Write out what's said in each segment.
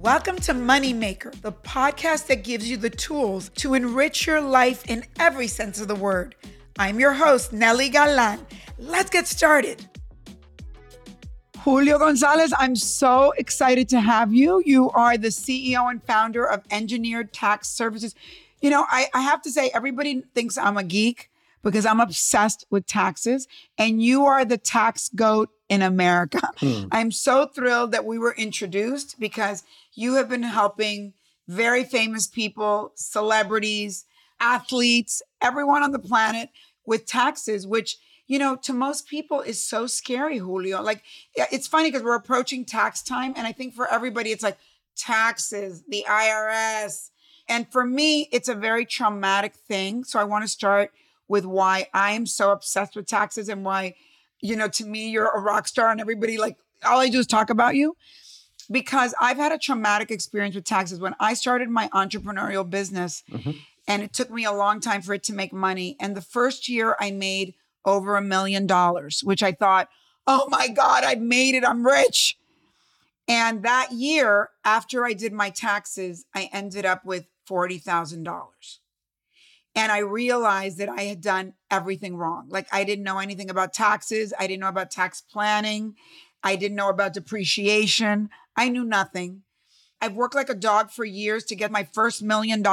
Welcome to Moneymaker, the podcast that gives you the tools to enrich your life in every sense of the word. I'm your host, Nelly Galan. Let's get started. Julio Gonzalez, I'm so excited to have you. You are the CEO and founder of Engineered Tax Services. You know, I have to say, everybody thinks I'm a geek because I'm obsessed with taxes, and you are the tax goat in America. I'm so thrilled that we were introduced because you have been helping very famous people, celebrities, athletes, everyone on the planet with taxes, which, you know, to most people is so scary, Julio. Like, it's funny because we're approaching tax time. And I think for everybody, it's like taxes, the IRS. And for me, it's a very traumatic thing. So I want to start with why I am so obsessed with taxes and why, you know, to me, you're a rock star and everybody, like, all I do is talk about you. Because I've had a traumatic experience with taxes. When I started my entrepreneurial business, and it took me a long time for it to make money. And the first year I made over $1 million, which I thought, oh my God, I made it, I'm rich. And that year, after I did my taxes, I ended up with $40,000. And I realized that I had done everything wrong. Like, I didn't know anything about taxes. I didn't know about tax planning. I didn't know about depreciation. I knew nothing. I've worked like a dog for years to get my first $1 million,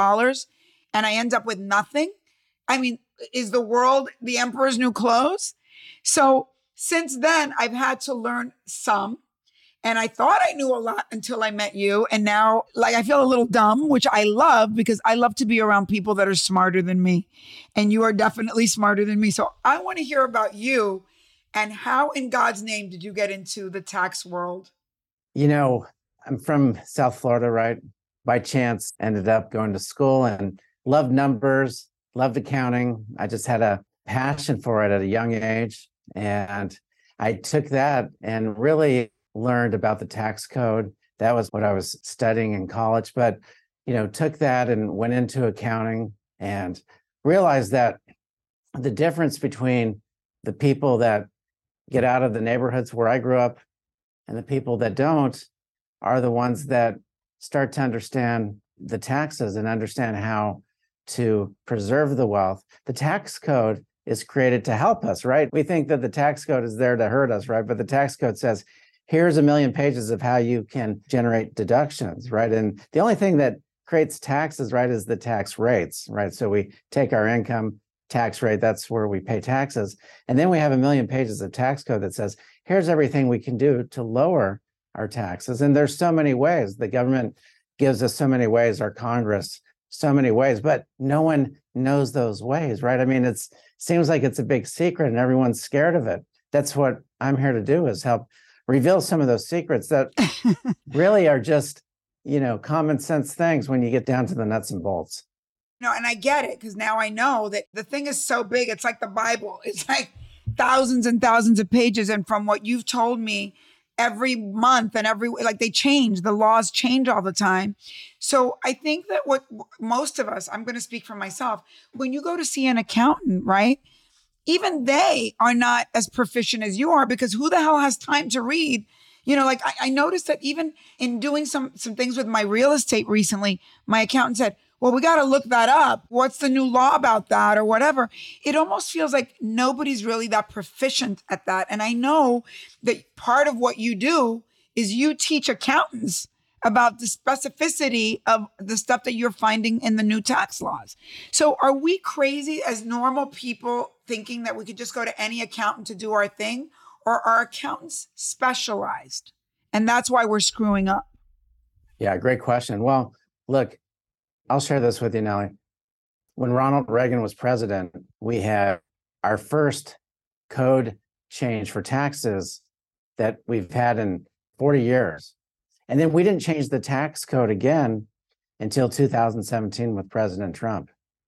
and I end up with nothing. I mean, is the world the emperor's new clothes? So since then, I've had to learn some. And I thought I knew a lot until I met you. And now, like, I feel a little dumb, which I love because I love to be around people that are smarter than me. And you are definitely smarter than me. So I want to hear about you and how in God's name did you get into the tax world? You know, I'm from South Florida, right? By chance, ended up going to school and loved numbers, loved accounting. I just had a passion for it at a young age. And I took that and really learned about the tax code. That was what I was studying in college. But, you know, took that and went into accounting and realized that the difference between the people that get out of the neighborhoods where I grew up and the people that don't are the ones that start to understand the taxes and understand how to preserve the wealth. The tax code is created to help us, right? We think that the tax code is there to hurt us, right? But the tax code says, here's 1 million pages of how you can generate deductions, right? And the only thing that creates taxes, right, is the tax rates, right? So we take our income tax rate, that's where we pay taxes. And then we have 1 million pages of tax code that says, here's everything we can do to lower our taxes. And there's so many ways. The government gives us so many ways, our Congress, so many ways, but no one knows those ways, right? I mean, it seems like it's a big secret and everyone's scared of it. That's what I'm here to do, is help reveal some of those secrets that really are just, you know, common sense things when you get down to the nuts and bolts. No, and I get it because now I know that the thing is so big. It's like the Bible. It's like thousands and thousands of pages. And from what you've told me, every month and like they change, the laws change all the time. So I think that what most of us, I'm going to speak for myself, when you go to see an accountant, right? Even they are not as proficient as you are because who the hell has time to read? You know, like I noticed that even in doing some things with my real estate recently, my accountant said, well, we got to look that up. What's the new law about that or whatever? It almost feels like nobody's really that proficient at that. And I know that part of what you do is you teach accountants about the specificity of the stuff that you're finding in the new tax laws. So are we crazy as normal people thinking that we could just go to any accountant to do our thing? Or are accountants specialized? And that's why we're screwing up. Yeah, great question. Well, look, I'll share this with you, Nelly. When Ronald Reagan was president, we had our first code change for taxes that we've had in 40 years. And then we didn't change the tax code again until 2017 with President Trump.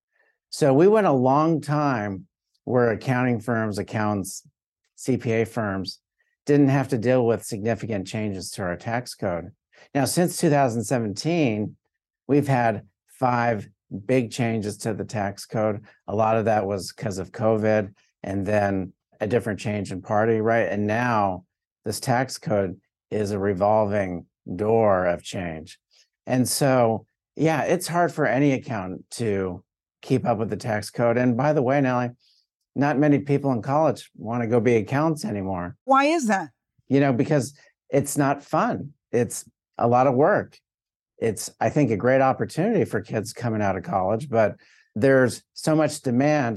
So we went a long time where accounting firms, accountants, CPA firms didn't have to deal with significant changes to our tax code. Now, since 2017, we've had 5 big changes to the tax code. A lot of that was because of COVID and then a different change in party, right? And now this tax code is a revolving door of change. And so, yeah, it's hard for any accountant to keep up with the tax code. And by the way, Nellie, not many people in college want to go be accountants anymore. Why is that? Because it's not fun. It's a lot of work. It's, I think, a great opportunity for kids coming out of college, but there's so much demand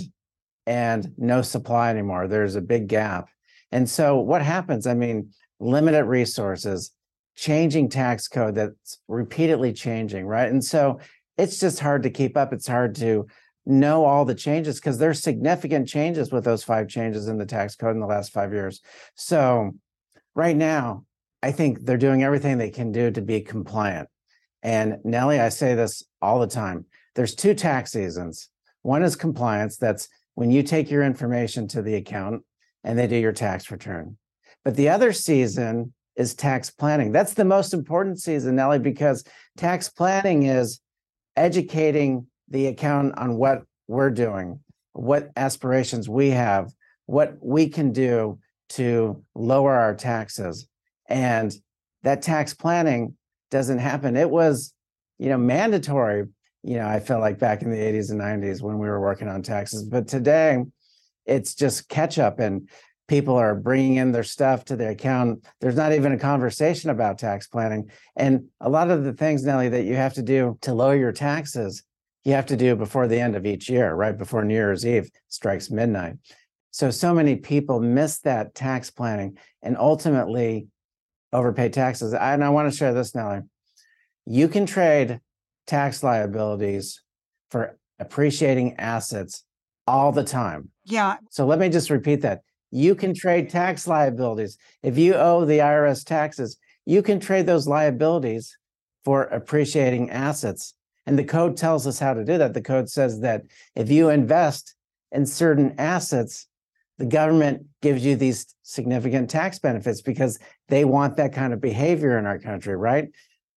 and no supply anymore. There's a big gap. And so what happens? I mean, limited resources, changing tax code that's repeatedly changing, right? And so it's just hard to keep up. It's hard to know all the changes because there's significant changes with those 5 changes in the tax code in the last 5 years. So right now, I think they're doing everything they can do to be compliant. And Nellie, I say this all the time. There's 2 tax seasons. One is compliance. That's when you take your information to the accountant and they do your tax return. But the other season is tax planning. That's the most important season, Nellie, because tax planning is educating the accountant on what we're doing, what aspirations we have, what we can do to lower our taxes. And that tax planning doesn't happen. It was, mandatory, I feel like back in the 80s and 90s when we were working on taxes. But today, it's just catch up and people are bringing in their stuff to their account. There's not even a conversation about tax planning. And a lot of the things, Nellie, that you have to do to lower your taxes, you have to do before the end of each year, right before New Year's Eve strikes midnight. So many people miss that tax planning and ultimately overpay taxes. And I want to share this, Nellie. You can trade tax liabilities for appreciating assets all the time. Yeah. So let me just repeat that. You can trade tax liabilities. If you owe the IRS taxes, you can trade those liabilities for appreciating assets. And the code tells us how to do that. The code says that if you invest in certain assets, the government gives you these significant tax benefits because they want that kind of behavior in our country, right?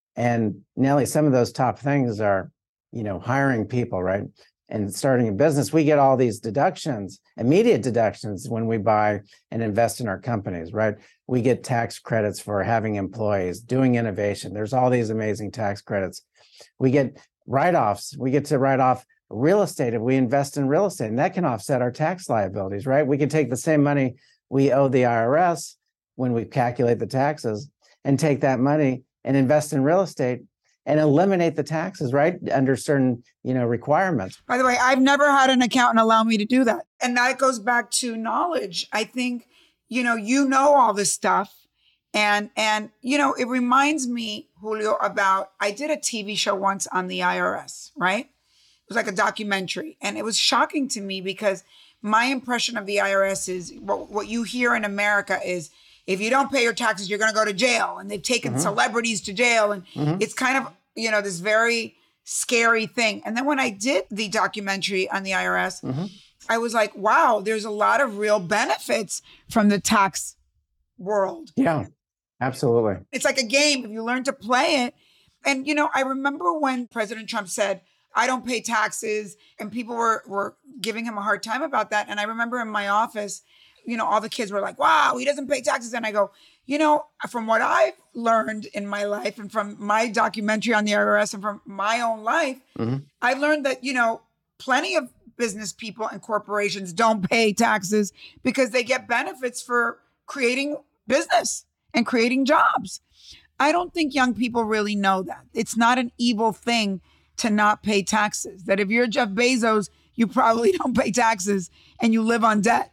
And Nellie, some of those top things are, hiring people, right? And starting a business. We get all these deductions, immediate deductions when we buy and invest in our companies, right? We get tax credits for having employees, doing innovation. There's all these amazing tax credits. We get write-offs. We get to write off real estate if we invest in real estate, and that can offset our tax liabilities, right? We can take the same money we owe the IRS when we calculate the taxes and take that money and invest in real estate and eliminate the taxes, right? Under certain, requirements. By the way, I've never had an accountant allow me to do that. And that goes back to knowledge. I think, you know all this stuff. And it reminds me, Julio, about, I did a TV show once on the IRS, right? It was like a documentary. And it was shocking to me because my impression of the IRS is what you hear in America is, if you don't pay your taxes, you're going to go to jail. And they've taken celebrities to jail. And it's kind of, this very scary thing. And then when I did the documentary on the IRS, I was like, wow, there's a lot of real benefits from the tax world. Yeah, absolutely. It's like a game if you learn to play it. And, I remember when President Trump said, I don't pay taxes, and people were giving him a hard time about that. And I remember in my office, all the kids were like, wow, he doesn't pay taxes. And I go, from what I've learned in my life and from my documentary on the IRS and from my own life, I've learned that, plenty of business people and corporations don't pay taxes because they get benefits for creating business and creating jobs. I don't think young people really know that. It's not an evil thing to not pay taxes. That if you're Jeff Bezos, you probably don't pay taxes and you live on debt.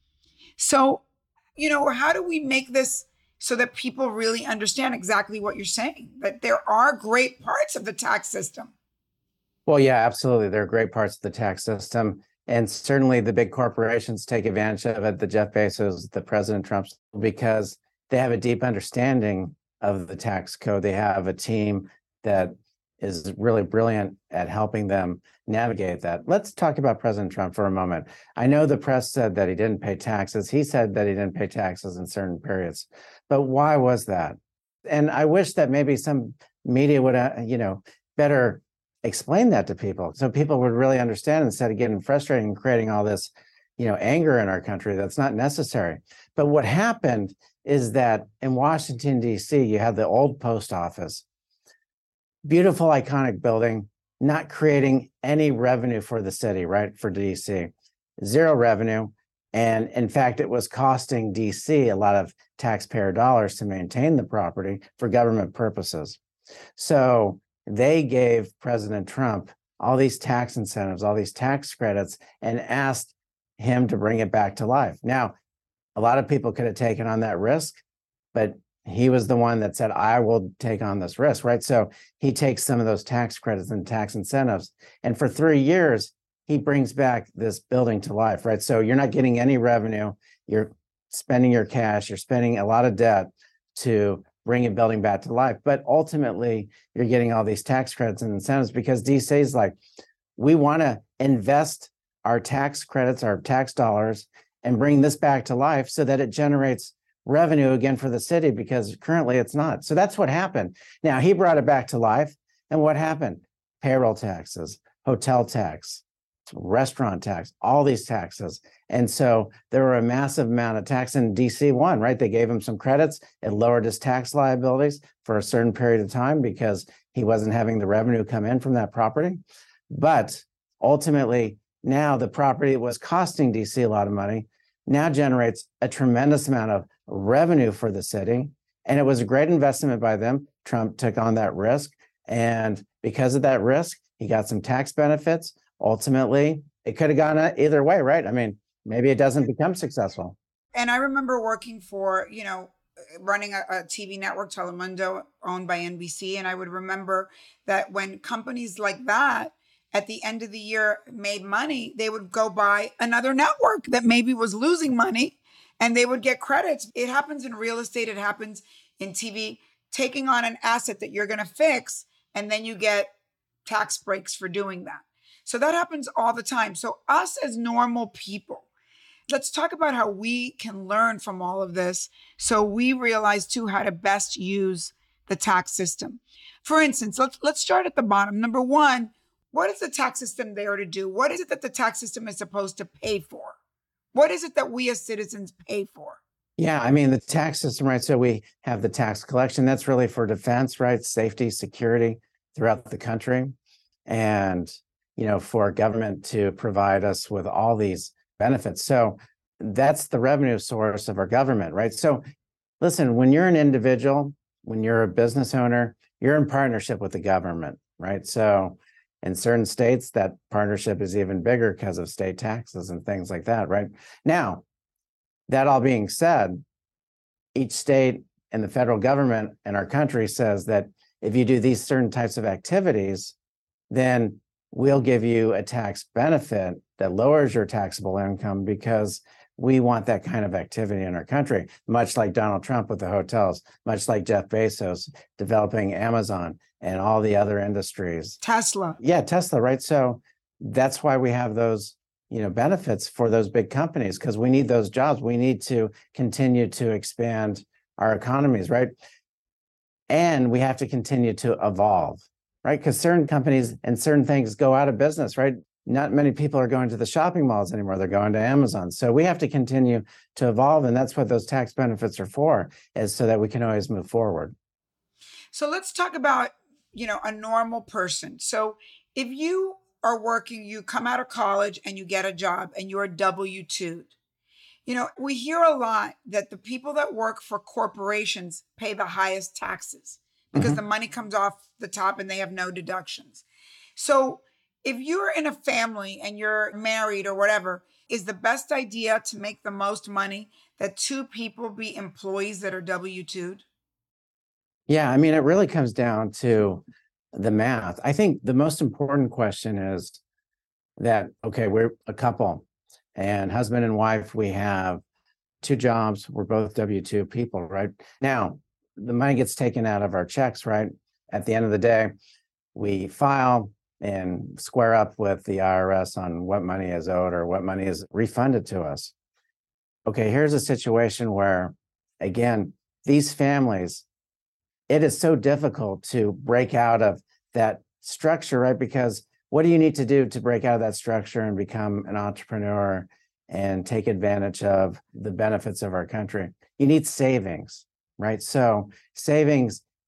So, how do we make this so that people really understand exactly what you're saying, that there are great parts of the tax system? Well, yeah, absolutely. There are great parts of the tax system. And certainly the big corporations take advantage of it, the Jeff Bezos, the President Trumps, because they have a deep understanding of the tax code. They have a team that is really brilliant at helping them navigate that. Let's talk about President Trump for a moment. I know the press said that he didn't pay taxes. He said that he didn't pay taxes in certain periods. But why was that? And I wish that maybe some media would, better explain that to people so people would really understand instead of getting frustrated and creating all this, anger in our country that's not necessary. But what happened is that in Washington, D.C., you had the old post office. beautiful, iconic building, not creating any revenue for the city, right? For DC, zero revenue. And in fact, it was costing DC a lot of taxpayer dollars to maintain the property for government purposes. So they gave President Trump all these tax incentives, all these tax credits, and asked him to bring it back to life. Now, a lot of people could have taken on that risk, but he was the one that said, I will take on this risk, right? So he takes some of those tax credits and tax incentives. And for 3 years, he brings back this building to life, right? So you're not getting any revenue. You're spending your cash. You're spending a lot of debt to bring a building back to life. But ultimately, you're getting all these tax credits and incentives because DC is like, we want to invest our tax credits, our tax dollars, and bring this back to life so that it generates revenue again for the city, because currently it's not. So that's what happened. Now, he brought it back to life. And what happened? Payroll taxes, hotel tax, restaurant tax, all these taxes. And so there were a massive amount of tax, and DC won, right? They gave him some credits. It lowered his tax liabilities for a certain period of time because he wasn't having the revenue come in from that property. But ultimately, now the property that was costing DC a lot of money now generates a tremendous amount of revenue for the city. And it was a great investment by them. Trump took on that risk. And because of that risk, he got some tax benefits. Ultimately, it could have gone either way, right? I mean, maybe it doesn't become successful. And I remember working for, running a TV network, Telemundo, owned by NBC. And I would remember that when companies like that at the end of the year made money, they would go buy another network that maybe was losing money and they would get credits. It happens in real estate. It happens in TV, taking on an asset that you're going to fix, and then you get tax breaks for doing that. So that happens all the time. So us as normal people, let's talk about how we can learn from all of this so we realize too how to best use the tax system. For instance, let's start at the bottom. Number one, what is the tax system there to do? What is it that the tax system is supposed to pay for? What is it that we as citizens pay for? Yeah, I mean, the tax system, right? So we have the tax collection. That's really for defense, right? Safety, security throughout the country. And for government to provide us with all these benefits. So that's the revenue source of our government, right? So listen, when you're an individual, when you're a business owner, you're in partnership with the government, right? So in certain states, that partnership is even bigger because of state taxes and things like that, right? Now, that all being said, each state and the federal government in our country says that if you do these certain types of activities, then we'll give you a tax benefit that lowers your taxable income because we want that kind of activity in our country, much like Donald Trump with the hotels, much like Jeff Bezos developing Amazon and all the other industries. Tesla. Yeah, Tesla, right? So that's why we have those, benefits for those big companies, because we need those jobs. We need to continue to expand our economies, right? And we have to continue to evolve, right? Because certain companies and certain things go out of business, right? Not many people are going to the shopping malls anymore. They're going to Amazon. So we have to continue to evolve. And that's what those tax benefits are for, is so that we can always move forward. So let's talk about, a normal person. So if you are working, you come out of college and you get a job and you're W-2'd. We hear a lot that the people that work for corporations pay the highest taxes because the money comes off the top and they have no deductions. So if you're in a family and you're married or whatever, is the best idea to make the most money that two people be employees that are W-2'd? Yeah, I mean, it really comes down to the math. I think the most important question is that, okay, we're a couple and husband and wife, we have two jobs. We're both W-2 people, right? Now, the money gets taken out of our checks, right? At the end of the day, we file and square up with the IRS on what money is owed or what money is refunded to us. Okay, here's a situation where, again, these families, it is so difficult to break out of that structure, right? Because what do you need to do to break out of that structure and become an entrepreneur and take advantage of the benefits of our country? You need savings, right? So savings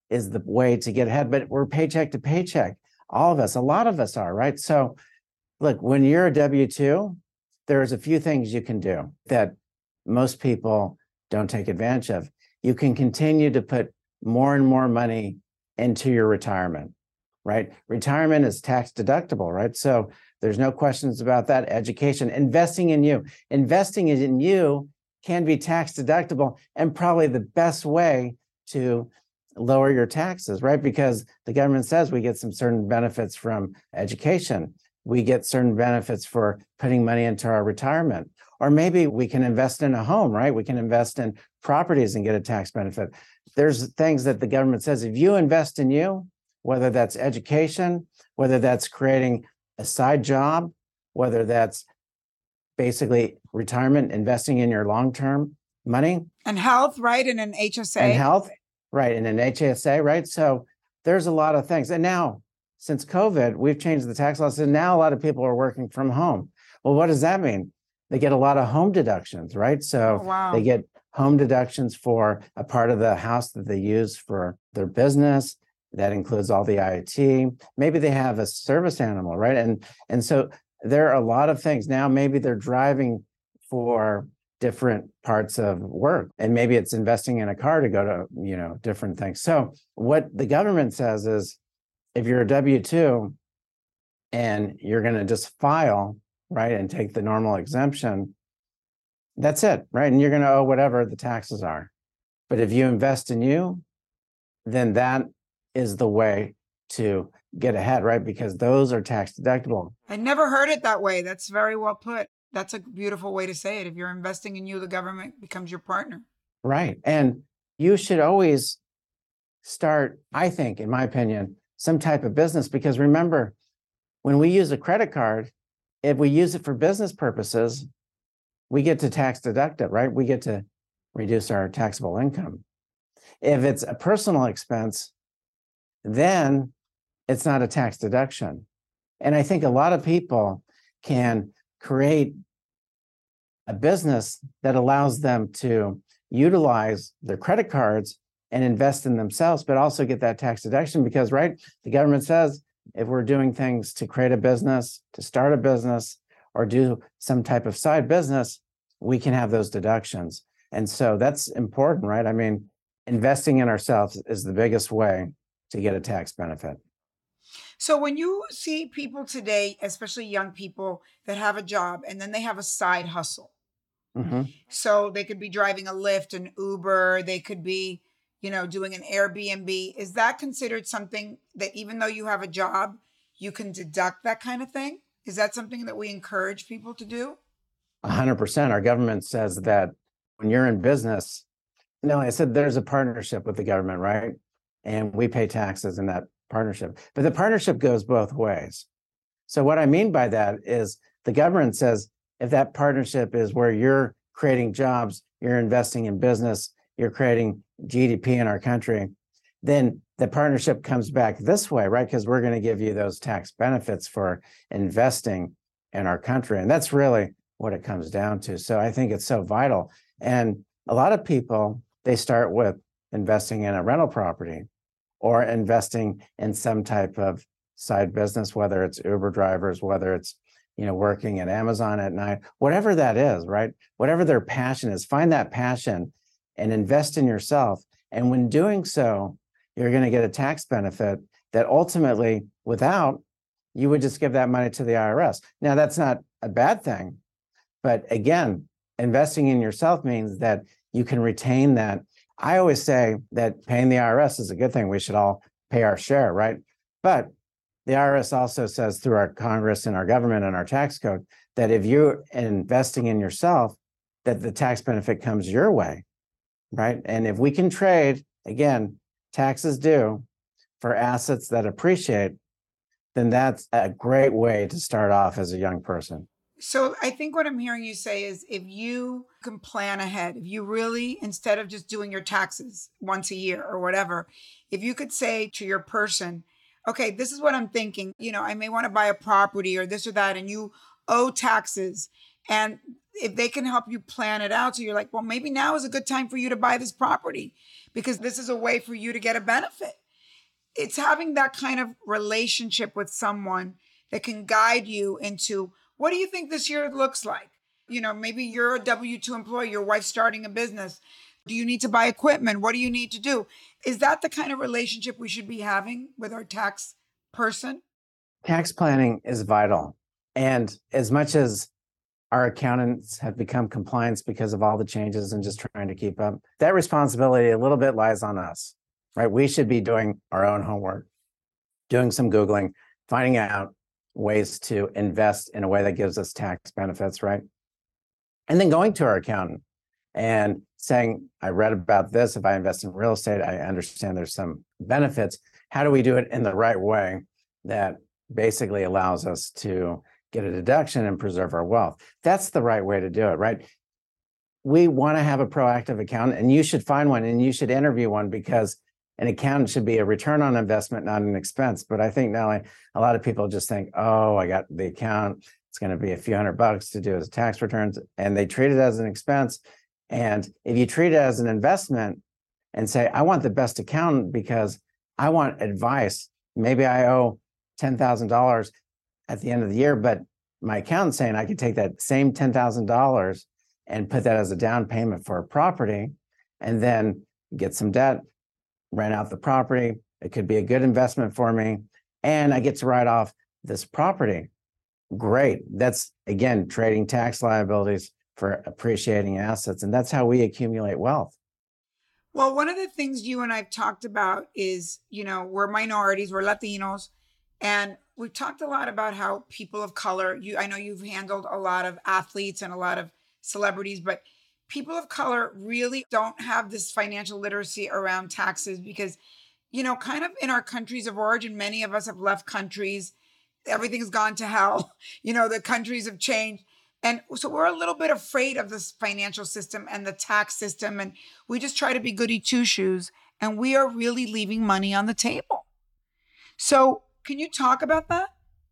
is the way to get ahead. But we're paycheck to paycheck. All of us, a lot of us are, right? So look, when you're a W-2, there's a few things you can do that most people don't take advantage of. You can continue to put more and more money into your retirement, right? Retirement is tax deductible, right? So there's no questions about that. Education, investing in you. Investing in you can be tax deductible and probably the best way to lower your taxes, right? Because the government says we get some certain benefits from education. We get certain benefits for putting money into our retirement. Or maybe we can invest in a home, right? We can invest in properties and get a tax benefit. There's things that the government says, if you invest in you, whether that's education, whether that's creating a side job, whether that's basically retirement, investing in your long-term money. And health, right? And an HSA. And health, right? And an HSA, right? So there's a lot of things. And now, since COVID, we've changed the tax laws. And now a lot of people are working from home. Well, what does that mean? They get a lot of home deductions, right? So they get home deductions for a part of the house that they use for their business. That includes all the IoT. Maybe they have a service animal, right? And so there are a lot of things. Now maybe they're driving for different parts of work, and maybe it's investing in a car to go to, different things. So what the government says is, if you're a W-2 and you're going to just file, right, and take the normal exemption, that's it, right? And you're going to owe whatever the taxes are. But if you invest in you, then that is the way to get ahead, right? Because those are tax deductible. I never heard it that way. That's very well put. That's a beautiful way to say it. If you're investing in you, the government becomes your partner. Right. And you should always start, I think, in my opinion, some type of business, because remember, when we use a credit card, if we use it for business purposes, we get to tax deduct it, right? We get to reduce our taxable income. If it's a personal expense, then it's not a tax deduction. And I think a lot of people can create a business that allows them to utilize their credit cards and invest in themselves, but also get that tax deduction because, right, the government says if we're doing things to create a business, to start a business, or do some type of side business, we can have those deductions. And so that's important, right? I mean, investing in ourselves is the biggest way to get a tax benefit. So when you see people today, especially young people that have a job and then they have a side hustle, so they could be driving a Lyft, an Uber, they could be, doing an Airbnb. Is that considered something that even though you have a job, you can deduct that kind of thing? Is that something that we encourage people to do? 100%. Our government says that when you're in business, I said there's a partnership with the government, right? And we pay taxes in that partnership. But the partnership goes both ways. So what I mean by that is the government says if that partnership is where you're creating jobs, you're investing in business, you're creating GDP in our country, then the partnership comes back this way, right? Because we're going to give you those tax benefits for investing in our country. And that's really what it comes down to. So I think it's so vital. And a lot of people, they start with investing in a rental property or investing in some type of side business, whether it's Uber drivers, whether it's, working at Amazon at night, whatever that is, right? Whatever their passion is, find that passion and invest in yourself. And when doing so, you're going to get a tax benefit that ultimately, without, you would just give that money to the IRS. Now, that's not a bad thing. But again, investing in yourself means that you can retain that. I always say that paying the IRS is a good thing. We should all pay our share, right? But the IRS also says through our Congress and our government and our tax code that if you're investing in yourself, that the tax benefit comes your way, right? And if we can trade, again, taxes due for assets that appreciate, then that's a great way to start off as a young person. So I think what I'm hearing you say is if you can plan ahead, if you really, instead of just doing your taxes once a year or whatever, if you could say to your person, okay, this is what I'm thinking, I may want to buy a property or this or that, and you owe taxes. And if they can help you plan it out, so you're like, well, maybe now is a good time for you to buy this property because this is a way for you to get a benefit. It's having that kind of relationship with someone that can guide you into, what do you think this year looks like? Maybe you're a W-2 employee, your wife's starting a business. Do you need to buy equipment? What do you need to do? Is that the kind of relationship we should be having with our tax person? Tax planning is vital. And as much as our accountants have become compliance because of all the changes and just trying to keep up, that responsibility a little bit lies on us, right? We should be doing our own homework, doing some Googling, finding out ways to invest in a way that gives us tax benefits, right? And then going to our accountant and saying, I read about this. If I invest in real estate, I understand there's some benefits. How do we do it in the right way that basically allows us to get a deduction and preserve our wealth? That's the right way to do it, right? We want to have a proactive accountant, and you should find one and you should interview one, because an accountant should be a return on investment, not an expense. But I think now a lot of people just think, oh, I got the account. It's going to be a few $100 to do as tax returns, and they treat it as an expense. And if you treat it as an investment and say, I want the best accountant because I want advice, maybe I owe $10,000 at the end of the year, but my accountant's saying I could take that same $10,000 and put that as a down payment for a property and then get some debt, rent out the property. It could be a good investment for me, and I get to write off this property. Great. That's, again, trading tax liabilities for appreciating assets. And that's how we accumulate wealth. Well, one of the things you and I've talked about is, we're minorities, we're Latinos, and we've talked a lot about how people of color, I know you've handled a lot of athletes and a lot of celebrities, but people of color really don't have this financial literacy around taxes because, kind of in our countries of origin, many of us have left countries. Everything's gone to hell. The countries have changed. And so we're a little bit afraid of this financial system and the tax system. And we just try to be goody two-shoes. And we are really leaving money on the table. So can you talk about that?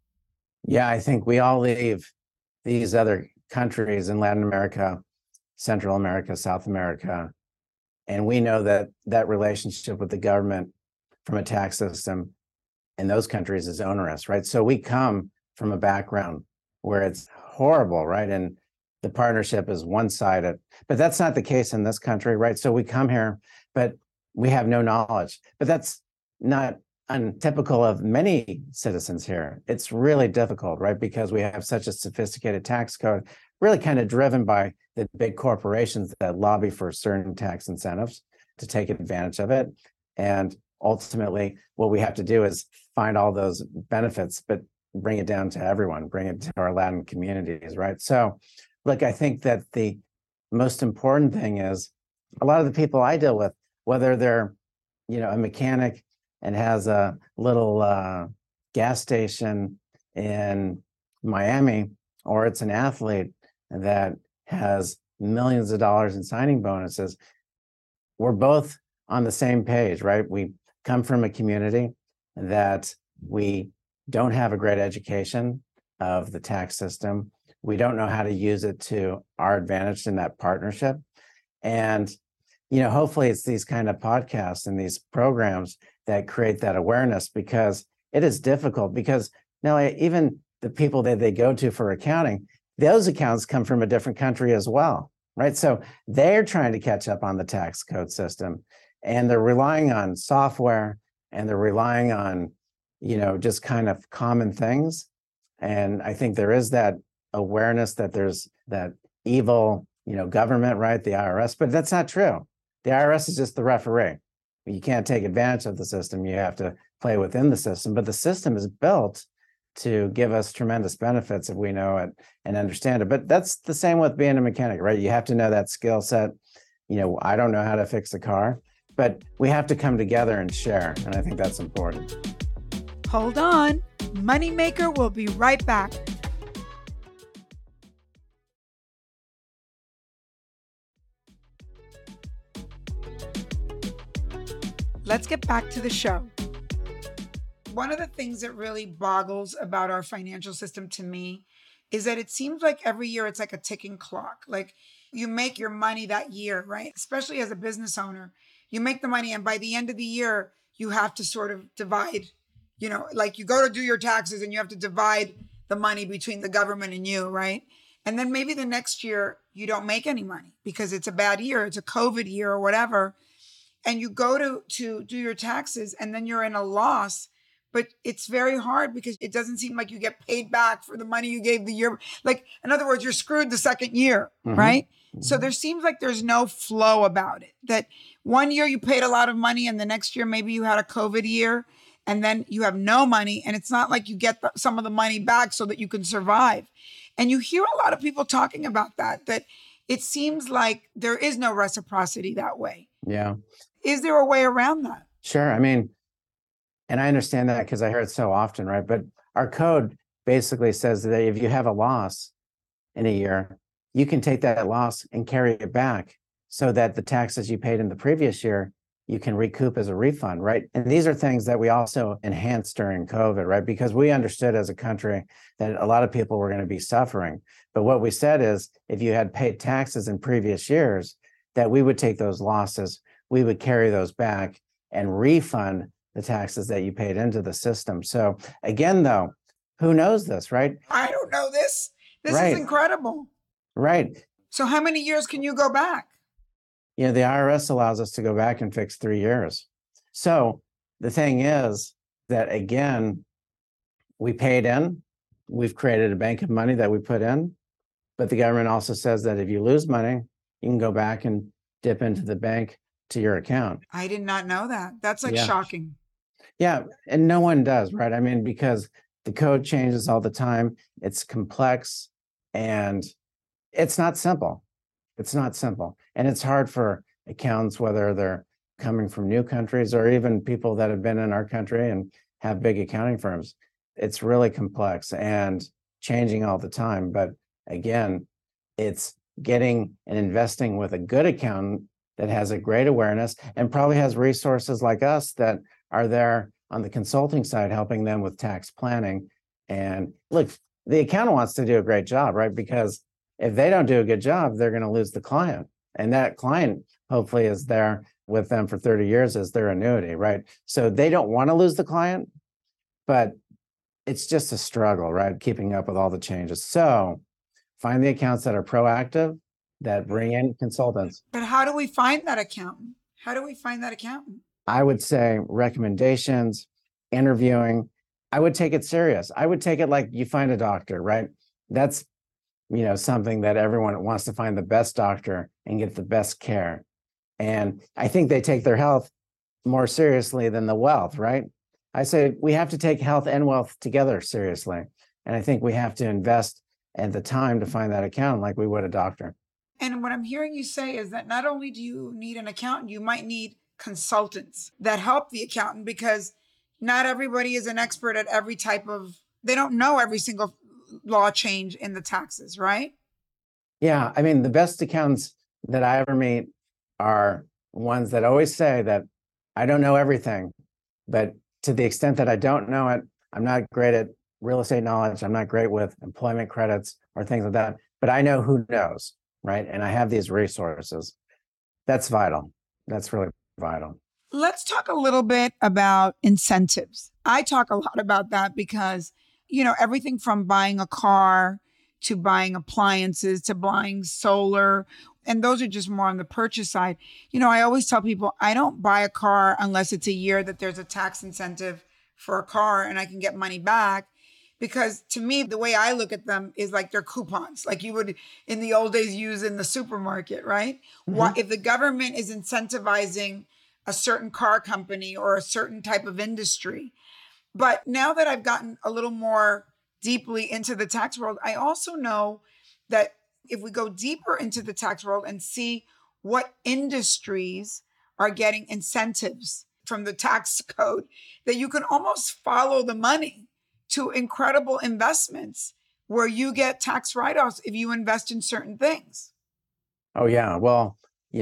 Yeah, I think we all leave these other countries in Latin America, Central America, South America. And we know that that relationship with the government from a tax system in those countries is onerous, right? So we come from a background where it's horrible, right? And the partnership is one-sided, but that's not the case in this country, right? So we come here, but we have no knowledge. But that's not untypical of many citizens here. It's really difficult, right? Because we have such a sophisticated tax code, really kind of driven by the big corporations that lobby for certain tax incentives to take advantage of it. And ultimately, what we have to do is find all those benefits, but bring it down to everyone, bring it to our Latin communities, right? So, look, I think that the most important thing is a lot of the people I deal with, whether they're, a mechanic and has a little gas station in Miami, or it's an athlete that has millions of dollars in signing bonuses, we're both on the same page, right? We come from a community that we don't have a great education of the tax system. We don't know how to use it to our advantage in that partnership. And, hopefully it's these kind of podcasts and these programs that create that awareness, because it is difficult. Because now even the people that they go to for accounting, those accounts come from a different country as well, right? So they're trying to catch up on the tax code system, and they're relying on software, and they're relying on just kind of common things. And I think there is that awareness that there's that evil, government, right? The IRS, but that's not true. The IRS is just the referee. You can't take advantage of the system. You have to play within the system, but the system is built to give us tremendous benefits if we know it and understand it. But that's the same with being a mechanic, right? You have to know that skill set. I don't know how to fix a car, but we have to come together and share. And I think that's important. Hold on. Moneymaker will be right back. Let's get back to the show. One of the things that really boggles about our financial system to me is that it seems like every year it's like a ticking clock. Like you make your money that year, right? Especially as a business owner, you make the money, and by the end of the year, you have to sort of divide, like you go to do your taxes and you have to divide the money between the government and you, right? And then maybe the next year you don't make any money because it's a bad year, it's a COVID year or whatever. And you go to do your taxes and then you're in a loss. But it's very hard because it doesn't seem like you get paid back for the money you gave the year. Like, in other words, you're screwed the second year, right? So there seems like there's no flow about it. That one year you paid a lot of money and the next year maybe you had a COVID year and then you have no money. And it's not like you get some of the money back so that you can survive. And you hear a lot of people talking about that it seems like there is no reciprocity that way. Yeah. Is there a way around that? Sure. I mean, and I understand that because I hear it so often, right? But our code basically says that if you have a loss in a year, you can take that loss and carry it back so that the taxes you paid in the previous year, you can recoup as a refund, right? And these are things that we also enhanced during COVID, right? Because we understood as a country that a lot of people were going to be suffering. But what we said is if you had paid taxes in previous years, that we would take those losses, we would carry those back and refund the taxes that you paid into the system. So again, though, who knows this, right? I don't know this. This Right. is incredible. Right. So how many years can you go back? The IRS allows us to go back and fix 3 years. So the thing is that, again, we paid in, we've created a bank of money that we put in, but the government also says that if you lose money, you can go back and dip into the bank to your account. I did not know that. That's like Yeah. shocking. Yeah, and no one does, right? I mean, because the code changes all the time. It's complex and it's not simple. It's not simple. And it's hard for accountants, whether they're coming from new countries or even people that have been in our country and have big accounting firms. It's really complex and changing all the time. But again, it's getting and investing with a good accountant that has a great awareness and probably has resources like us that are there on the consulting side, helping them with tax planning. And look, the accountant wants to do a great job, right? Because if they don't do a good job, they're going to lose the client. And that client hopefully is there with them for 30 years as their annuity, right? So they don't want to lose the client, but it's just a struggle, right? Keeping up with all the changes. So find the accounts that are proactive, that bring in consultants. But how do we find that accountant? How do we find that accountant? I would say recommendations, interviewing. I would take it serious. I would take it like you find a doctor, right? That's, something that everyone wants to find the best doctor and get the best care. And I think they take their health more seriously than the wealth, right? I say we have to take health and wealth together seriously. And I think we have to invest in the time to find that accountant like we would a doctor. And what I'm hearing you say is that not only do you need an accountant, you might need consultants that help the accountant because not everybody is an expert at every type of, they don't know every single law change in the taxes, right? Yeah. I mean, the best accountants that I ever meet are ones that always say that I don't know everything, but to the extent that I don't know it, I'm not great at real estate knowledge. I'm not great with employment credits or things like that, but I know who knows, right? And I have these resources. That's vital. That's really vital. Let's talk a little bit about incentives. I talk a lot about that because, everything from buying a car to buying appliances to buying solar, and those are just more on the purchase side. I always tell people I don't buy a car unless it's a year that there's a tax incentive for a car and I can get money back. Because to me, the way I look at them is like they're coupons, like you would in the old days use in the supermarket, right? Mm-hmm. If the government is incentivizing a certain car company or a certain type of industry. But now that I've gotten a little more deeply into the tax world, I also know that if we go deeper into the tax world and see what industries are getting incentives from the tax code, that you can almost follow the money to incredible investments where you get tax write-offs if you invest in certain things. Oh, yeah. Well,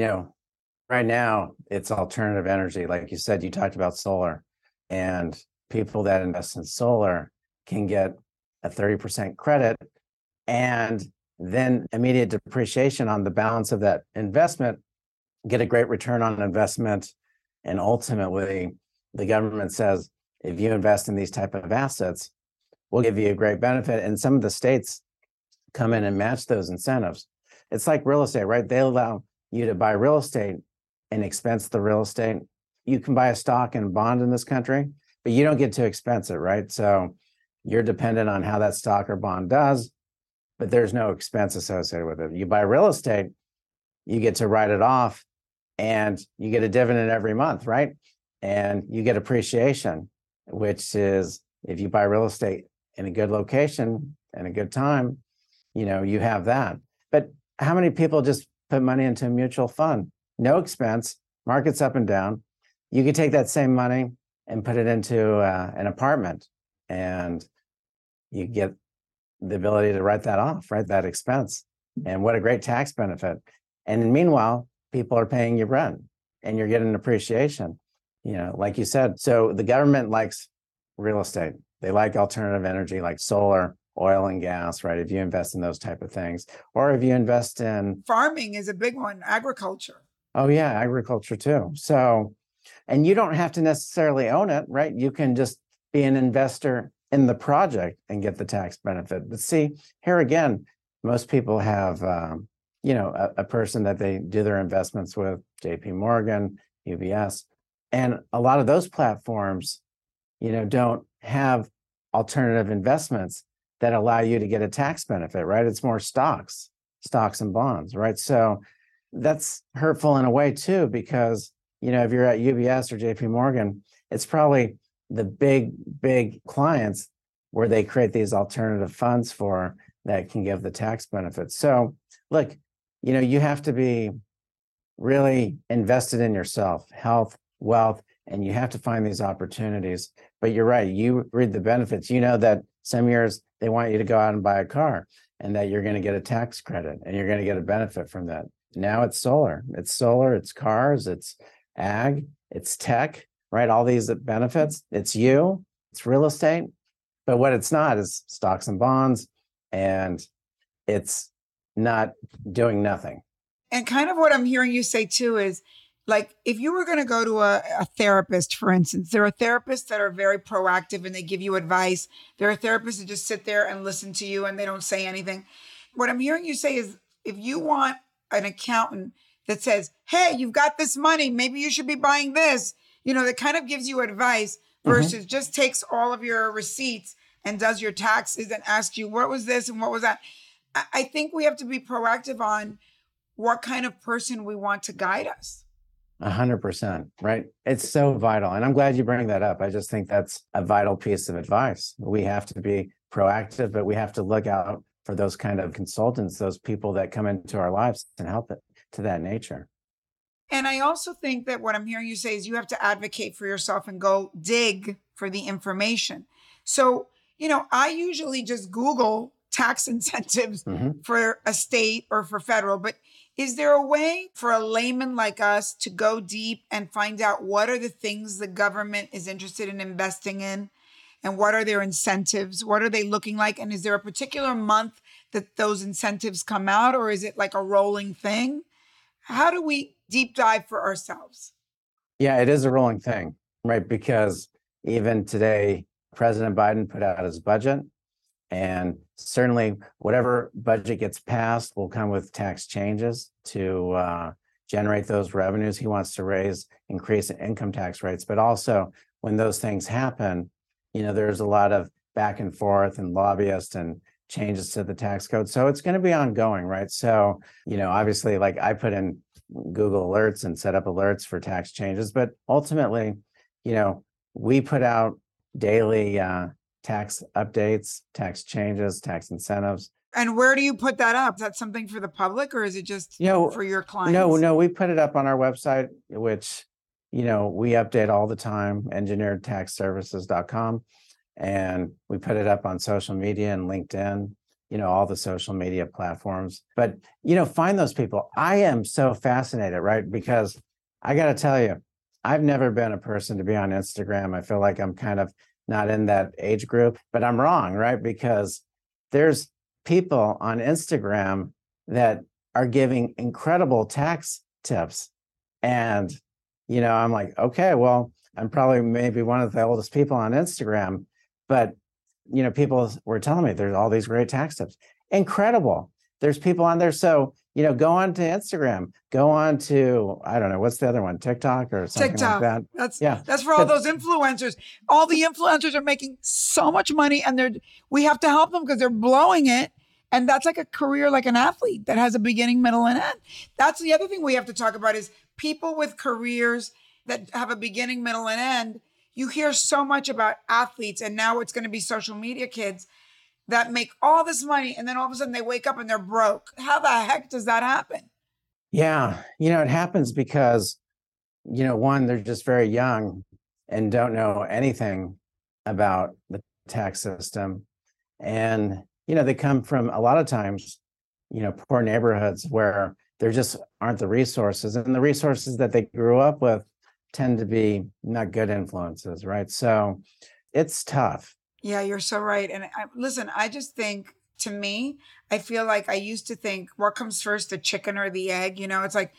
right now it's alternative energy. Like you said, you talked about solar, and people that invest in solar can get a 30% credit and then immediate depreciation on the balance of that investment, get a great return on investment. And ultimately, the government says, if you invest in these type of assets, we'll give you a great benefit. And some of the states come in and match those incentives. It's like real estate, right? They allow you to buy real estate and expense the real estate. You can buy a stock and bond in this country, but you don't get to expense it, right? So you're dependent on how that stock or bond does, but there's no expense associated with it. You buy real estate, you get to write it off, and you get a dividend every month, right? And you get appreciation, which is if you buy real estate in a good location and a good time, you have that. But how many people just put money into a mutual fund? No expense, markets up and down. You could take that same money and put it into an apartment, and you get the ability to write that off, right? That expense. And what a great tax benefit. And meanwhile, people are paying you rent and you're getting appreciation, like you said. So the government likes real estate. They like alternative energy, like solar, oil and gas, right? If you invest in those type of things, or if you invest in farming is a big one, agriculture. Oh yeah, agriculture too. So, and you don't have to necessarily own it, right? You can just be an investor in the project and get the tax benefit. But see, here again, most people have, a person that they do their investments with, JP Morgan, UBS, and a lot of those platforms, don't have alternative investments that allow you to get a tax benefit, right? It's more stocks and bonds, right? So that's hurtful in a way too, because, if you're at UBS or JP Morgan, it's probably the big clients where they create these alternative funds for that can give the tax benefits. So look, you have to be really invested in yourself, health, wealth, and you have to find these opportunities. But you're right, you read the benefits. You know that some years they want you to go out and buy a car and that you're going to get a tax credit and you're going to get a benefit from that. Now it's solar, it's cars, it's ag, it's tech, right? All these benefits, it's real estate. But what it's not is stocks and bonds, and it's not doing nothing. And kind of what I'm hearing you say too is, like, if you were going to go to a therapist, for instance, there are therapists that are very proactive and they give you advice. There are therapists that just sit there and listen to you and they don't say anything. What I'm hearing you say is, if you want an accountant that says, hey, you've got this money, maybe you should be buying this, that kind of gives you advice versus just takes all of your receipts and does your taxes and asks you, what was this and what was that? I think we have to be proactive on what kind of person we want to guide us. 100%, right? It's so vital. And I'm glad you bring that up. I just think that's a vital piece of advice. We have to be proactive, but we have to look out for those kind of consultants, those people that come into our lives and help it to that nature. And I also think that what I'm hearing you say is you have to advocate for yourself and go dig for the information. So, I usually just Google tax incentives for a state or for federal, but is there a way for a layman like us to go deep and find out what are the things the government is interested in investing in? And what are their incentives? What are they looking like? And is there a particular month that those incentives come out, or is it like a rolling thing? How do we deep dive for ourselves? Yeah, it is a rolling thing, right? Because even today, President Biden put out his budget, and certainly whatever budget gets passed will come with tax changes to generate those revenues. He wants to increase income tax rates, but also when those things happen, there's a lot of back and forth and lobbyists and changes to the tax code. So it's going to be ongoing, right? So, obviously, like I put in Google alerts and set up alerts for tax changes, but ultimately, we put out daily tax updates, tax changes, tax incentives. And where do you put that up? Is that something for the public, or is it just for your clients? No, we put it up on our website, which, we update all the time, engineeredtaxservices.com. And we put it up on social media and LinkedIn, all the social media platforms. But, find those people. I am so fascinated, right? Because I got to tell you, I've never been a person to be on Instagram. I feel like I'm kind of not in that age group, but I'm wrong, right? Because there's people on Instagram that are giving incredible tax tips. And, I'm like, okay, well, I'm probably maybe one of the oldest people on Instagram, but, people were telling me there's all these great tax tips. Incredible. There's people on there. So, go on to Instagram, go on to, I don't know, what's the other one? TikTok or something like that. That's for all those influencers. All the influencers are making so much money, and we have to help them because they're blowing it. And that's like a career, like an athlete that has a beginning, middle, and end. That's the other thing we have to talk about is people with careers that have a beginning, middle, and end. You hear so much about athletes, and now it's going to be social media kids that make all this money, and then all of a sudden they wake up and they're broke. How the heck does that happen? Yeah, it happens because, one, they're just very young and don't know anything about the tax system. And, they come from a lot of times, poor neighborhoods where there just aren't the resources, and the resources that they grew up with tend to be not good influences, right? So it's tough. Yeah, you're so right. And listen, I just think, to me, I feel like I used to think, what comes first, the chicken or the egg? It's like,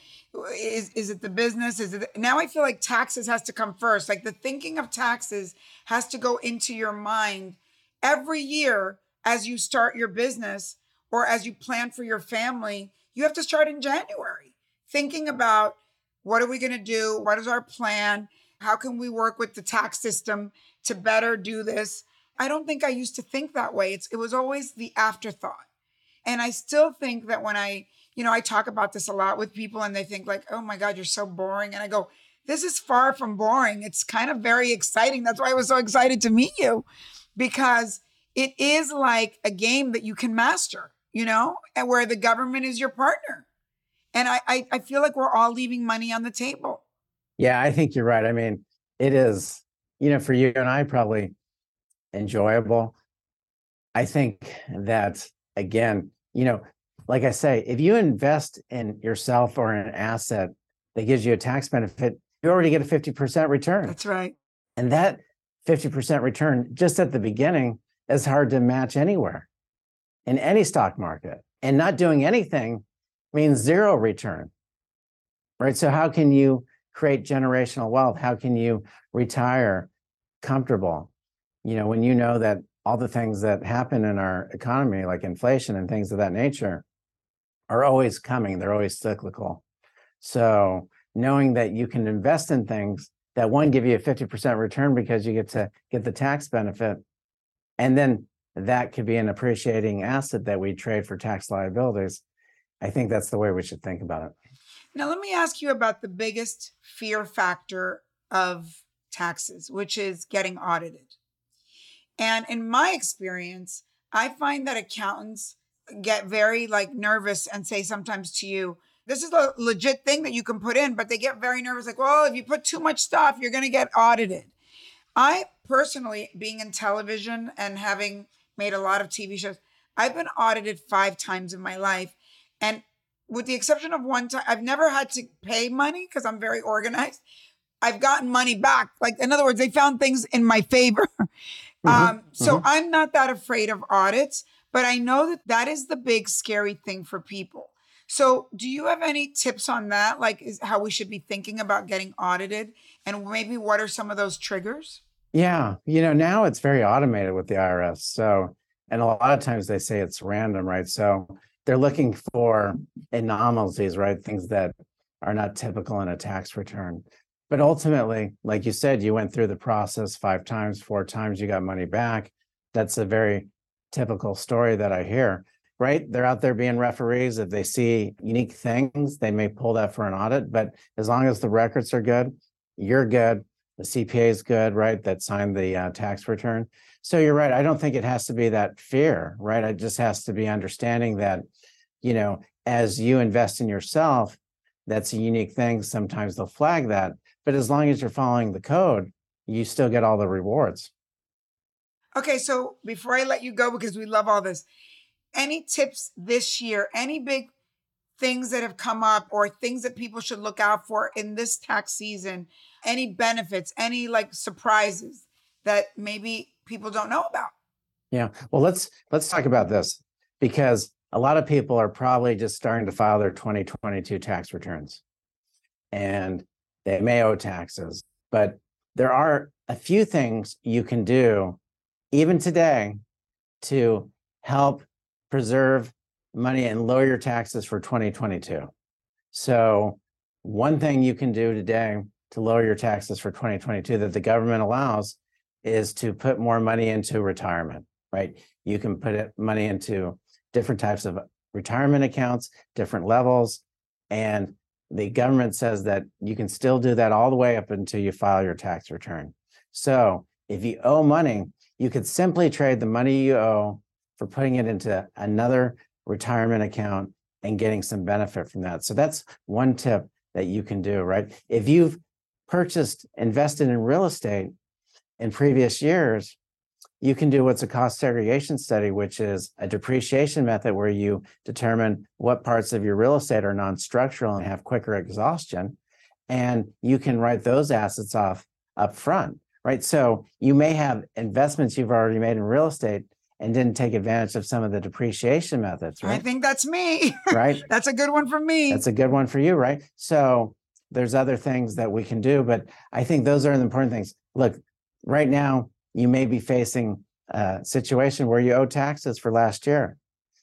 is it the business? Now I feel like taxes has to come first. Like the thinking of taxes has to go into your mind every year as you start your business or as you plan for your family. You have to start in January thinking about, what are we going to do? What is our plan? How can we work with the tax system to better do this? I don't think I used to think that way. It was always the afterthought. And I still think that when I talk about this a lot with people and they think like, oh my God, you're so boring. And I go, this is far from boring. It's kind of very exciting. That's why I was so excited to meet you, because it is like a game that you can master, and where the government is your partner. And I feel like we're all leaving money on the table. Yeah, I think you're right. I mean, it is, for you and I, probably enjoyable. I think that, again, like I say, if you invest in yourself or in an asset that gives you a tax benefit, you already get a 50% return. That's right. And that 50% return just at the beginning is hard to match anywhere in any stock market. And not doing anything means zero return, right? So how can you create generational wealth? How can you retire comfortable? When you know that all the things that happen in our economy, like inflation and things of that nature, are always coming, they're always cyclical. So knowing that you can invest in things that, one, give you a 50% return because you get to get the tax benefit, and then that could be an appreciating asset that we trade for tax liabilities. I think that's the way we should think about it. Now, let me ask you about the biggest fear factor of taxes, which is getting audited. And in my experience, I find that accountants get very nervous and say sometimes to you, this is a legit thing that you can put in, but they get very nervous. Like, well, if you put too much stuff, you're going to get audited. I personally, being in television and having made a lot of TV shows, I've been audited 5 times in my life. And with the exception of one time, I've never had to pay money because I'm very organized. I've gotten money back. Like, in other words, they found things in my favor. So I'm not that afraid of audits, but I know that that is the big scary thing for people. So do you have any tips on that? Like, is how we should be thinking about getting audited, and maybe what are some of those triggers? Yeah. Now it's very automated with the IRS. So, and a lot of times they say it's random, right? So they're looking for anomalies, right? Things that are not typical in a tax return. But ultimately, like you said, you went through the process 5 times, 4 times, you got money back. That's a very typical story that I hear, right? They're out there being referees. If they see unique things, they may pull that for an audit. But as long as the records are good, you're good. The CPA is good, right? That signed the tax return. So you're right. I don't think it has to be that fear, right? It just has to be understanding that, as you invest in yourself, that's a unique thing. Sometimes they'll flag that. But as long as you're following the code, you still get all the rewards. Okay, so before I let you go, because we love all this, any tips this year, any big things that have come up or things that people should look out for in this tax season, any benefits, any surprises that maybe people don't know about? Yeah. Well, let's talk about this, because a lot of people are probably just starting to file their 2022 tax returns, and they may owe taxes. But there are a few things you can do even today to help preserve money and lower your taxes for 2022. So one thing you can do today to lower your taxes for 2022 that the government allows is to put more money into retirement, right? You can put money into different types of retirement accounts, different levels, and the government says that you can still do that all the way up until you file your tax return. So if you owe money, you could simply trade the money you owe for putting it into another retirement account and getting some benefit from that. So that's one tip that you can do, right? If you've invested in real estate in previous years, you can do what's a cost segregation study, which is a depreciation method where you determine what parts of your real estate are non-structural and have quicker exhaustion, and you can write those assets off up front, right? So you may have investments you've already made in real estate and didn't take advantage of some of the depreciation methods, right? I think that's me. Right? That's a good one for me. That's a good one for you, right? So there's other things that we can do, but I think those are the important things. Look, right now, you may be facing a situation where you owe taxes for last year.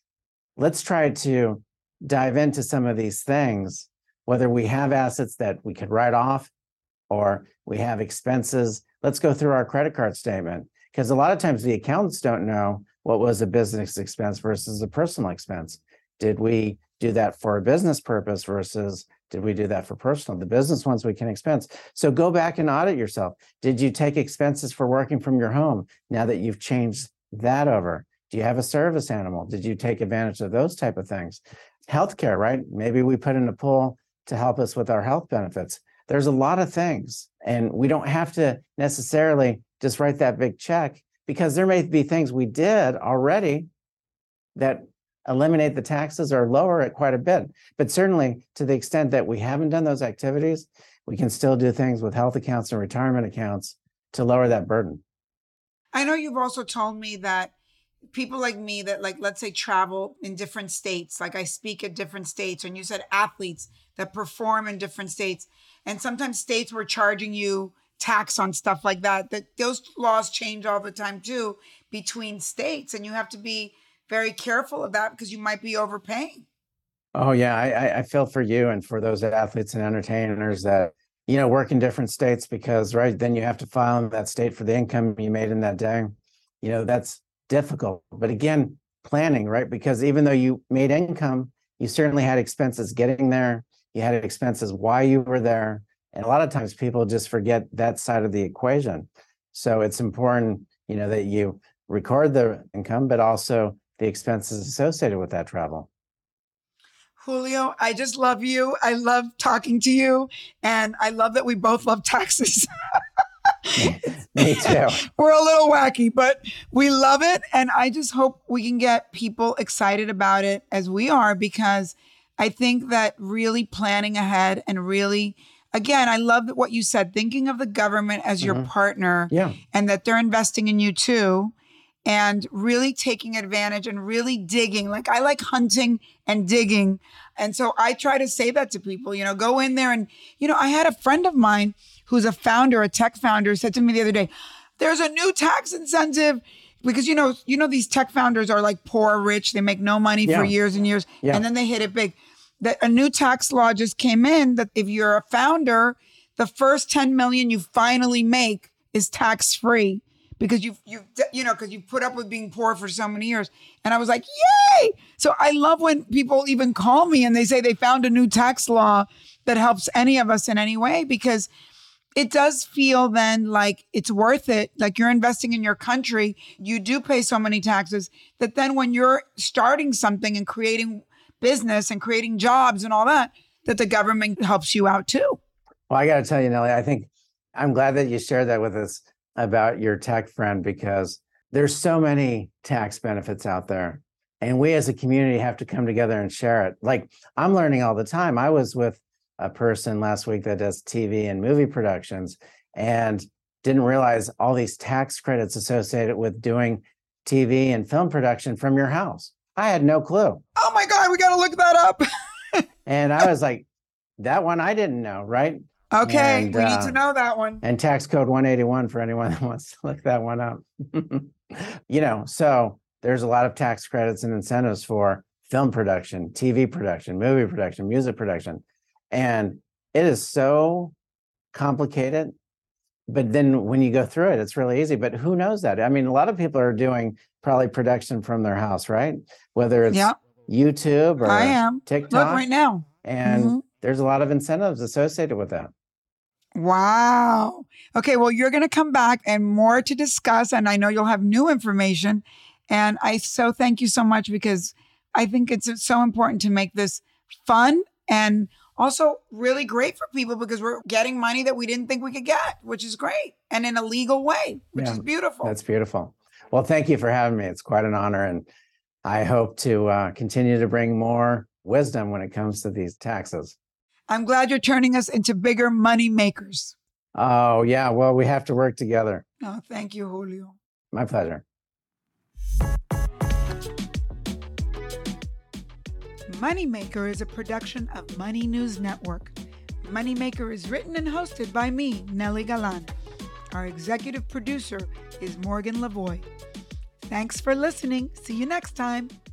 Let's try to dive into some of these things, whether we have assets that we could write off or we have expenses. Let's go through our credit card statement, because a lot of times the accountants don't know what was a business expense versus a personal expense. Did we do that for a business purpose versus did we do that for personal? The business ones we can expense. So go back and audit yourself. Did you take expenses for working from your home now that you've changed that over? Do you have a service animal? Did you take advantage of those type of things? Healthcare, right? Maybe we put in a pool to help us with our health benefits. There's a lot of things, and we don't have to necessarily just write that big check, because there may be things we did already that eliminate the taxes or lower it quite a bit. But certainly to the extent that we haven't done those activities, we can still do things with health accounts and retirement accounts to lower that burden. I know you've also told me that people like me that, like, let's say travel in different states, like I speak at different states, and you said athletes that perform in different states, and sometimes states were charging you tax on stuff like that, that those laws change all the time too between states, and you have to be very careful of that because you might be overpaying. Oh yeah, I feel for you and for those athletes and entertainers that, work in different states, because right then you have to file in that state for the income you made in that day. That's difficult. But again, planning, right? Because even though you made income, you certainly had expenses getting there. You had expenses while you were there. And a lot of times people just forget that side of the equation. So it's important, that you record the income, but also the expenses associated with that travel. Julio, I just love you. I love talking to you. And I love that we both love taxes. Me too. We're a little wacky, but we love it. And I just hope we can get people excited about it as we are, because I think that really planning ahead and really, again, I love what you said, thinking of the government as your partner, and that they're investing in you too, and really taking advantage and really digging. Like, I like hunting and digging. And so I try to say that to people, go in there. And, I had a friend of mine who's a founder, a tech founder, said to me the other day, there's a new tax incentive, because, these tech founders are like poor, rich. They make no money for years and years. And then they hit it big. That a new tax law just came in that if you're a founder, the first 10 million you finally make is tax free, because you've put up with being poor for so many years. And I was like, yay! So I love when people even call me and they say they found a new tax law that helps any of us in any way, because it does feel then like it's worth it. Like, you're investing in your country. You do pay so many taxes that then when you're starting something and creating business and creating jobs and all that the government helps you out too. Well, I got to tell you, Nellie, I think I'm glad that you shared that with us about your tech friend, because there's so many tax benefits out there, and we as a community have to come together and share it. Like, I'm learning all the time. I was with a person last week that does TV and movie productions and didn't realize all these tax credits associated with doing TV and film production from your house. I had no clue. Oh my God, we got to look that up. And I was like, that one I didn't know, right? Okay, And, we need to know that one. And tax code 181 for anyone that wants to look that one up. So there's a lot of tax credits and incentives for film production, TV production, movie production, music production. And it is so complicated. But then when you go through it, it's really easy. But who knows that? I mean, a lot of people are doing probably production from their house, right? Whether it's YouTube or I am. TikTok. Look right now. And there's a lot of incentives associated with that. Wow. Okay, well, you're going to come back and more to discuss. And I know you'll have new information. And I so thank you so much, because I think it's so important to make this fun and also really great for people, because we're getting money that we didn't think we could get, which is great. And in a legal way, which is beautiful. That's beautiful. Well, thank you for having me. It's quite an honor. And I hope to continue to bring more wisdom when it comes to these taxes. I'm glad you're turning us into bigger money makers. Oh, yeah. Well, we have to work together. Oh, thank you, Julio. My pleasure. Moneymaker is a production of Money News Network. Moneymaker is written and hosted by me, Nelly Galan. Our executive producer is Morgan Lavoie. Thanks for listening. See you next time.